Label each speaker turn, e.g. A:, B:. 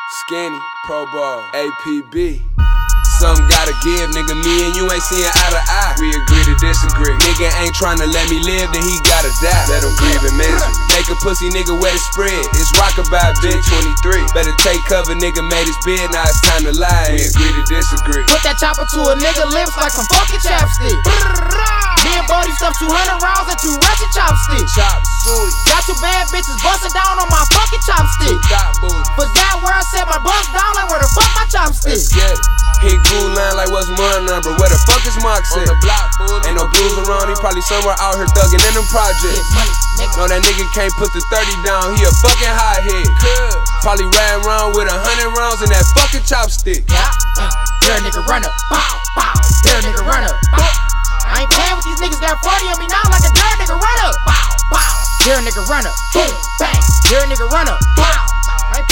A: Skinny, Pro Bowl, APB. Something gotta give, nigga, me and you ain't seeing eye to eye. We agree to disagree. Nigga ain't tryna let me live, then he gotta die. Let him grieve in misery. Make a pussy nigga wet it spread. It's rockabye, bitch. 23. Better take cover, nigga made his bed, now it's time to lie. We agree to disagree.
B: Put that chopper to a nigga lips like some funky chapstick. Me and Bodie stuffed 200 rounds and 2 Russian chopsticks.
A: Chop suey.
B: Got 2 bad bitches bustin' down on my fucking chopstick.
A: Dot booty.
B: Forgot where I set my bust down, like where the fuck my chopstick?
A: Let's get it. Hit Goo line like what's my number? Where the fuck is Mox at? On the block, fool. Ain't no blues around, he probably somewhere out here thuggin' in them projects. No, that nigga can't put the 30 down, he a fucking hothead. Probably riding around with 100 rounds in that fucking chopstick.
B: Yeah, there a nigga runner, bow, bow. There a nigga runner, bow. I ain't playing with these niggas, got 40 on me now like a dirt nigga runner, bow, bow. There a nigga runner, boom, bang. There a nigga runner, bow.